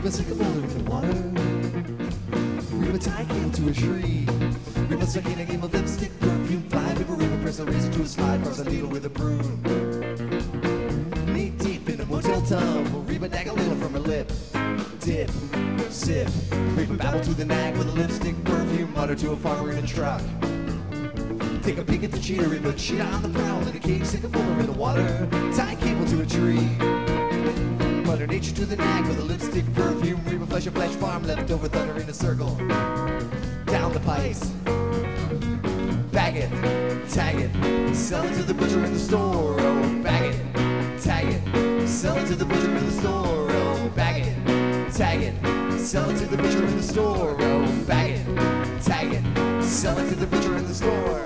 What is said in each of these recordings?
Reap a stick a boulder in the water. Reap a tie cable to a tree. Reap a suck in a game of lipstick, perfume, fly. Reap a river, press a razor to a slide, cross a needle with a prune. Knee deep in a motel tub. Reap a dag a little from her lip. Dip, sip. Reap a babble to the nag with a lipstick, perfume, mutter to a farmer in a truck. Take a peek at the cheater, reap a cheetah on the prowl. In a cage, stick a boulder in the water. Tie cable to a tree. Mother nature to the nag with a lipstick, perfume, reap a flesh farm, leftover thunder in a circle. Down the pipes. Bag it, tag it, sell it to the butcher in the store. Oh, bag it, tag it, sell it to the butcher in the store. Oh, bag it, tag it, sell it to the butcher in the store. Oh, bag it, tag it, sell it to the butcher in the store.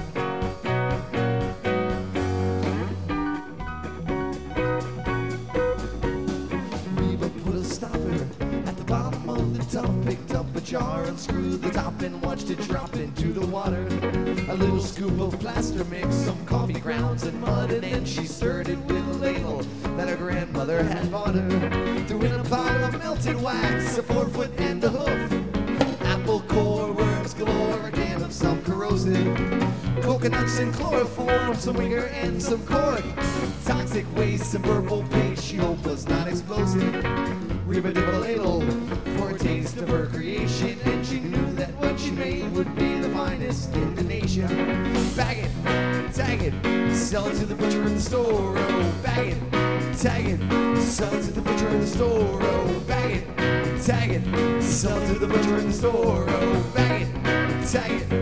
Picked up a jar, unscrewed the top and watched it drop into the water. A little scoop of plaster mix, some coffee grounds and mud, and then she stirred it with a ladle that her grandmother had bought her. Threw in a pile of melted wax, a 4-foot and a hoof, apple core, worms galore, a can of some corrosive, coconuts and chloroform, some winger and some cork, toxic waste, some purple paste she hoped was not explosive. Reba did a ladle for a taste of her creation, and she knew that what she made would be the finest in the nation. Bag it, tag it, sell it to the butcher in the store. Oh, bag it, tag it, sell it to the butcher in the store. Oh, bag it, tag it, sell it to the butcher in the store. Oh, bag it, tag it,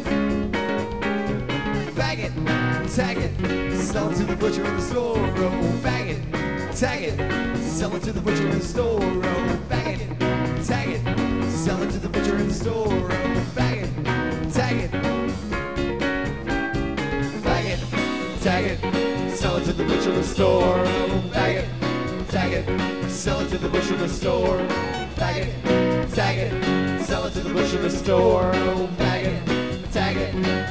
bag it, tag it, sell it to the butcher in the store. Oh, bag it, tag it, sell it to the butcher in the store. Oh, bag it, tag it, sell it to the butcher in the store. Oh, bag it, tag it, bag it, tag it, sell it to the butcher in the store. Oh, bag it, tag it, sell it to the butcher in the store. Bag it, tag it, sell it to the butcher in the store. Oh, bag it, tag it.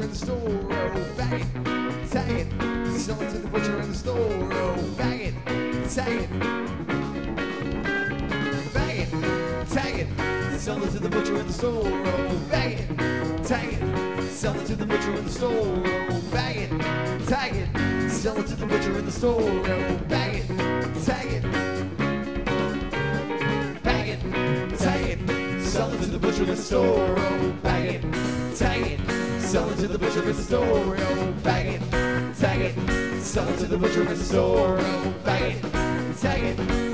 in the store, oh, bag it, tag it, sell it to the butcher in the store, oh, bag it, tag it, bag it, tag it, sell it to the butcher in the store, oh, bag it, tag it, sell it to the butcher in the store, oh, bag it, tag it, sell it to the butcher in the store, oh, bag it, tag it, bag it, tag it, sell it to the butcher in the store, oh, bag it, tag it, sell it to the butcher in the store, oh, bag it, tag it, sell it to the butcher in the store, oh, bag it, tag it.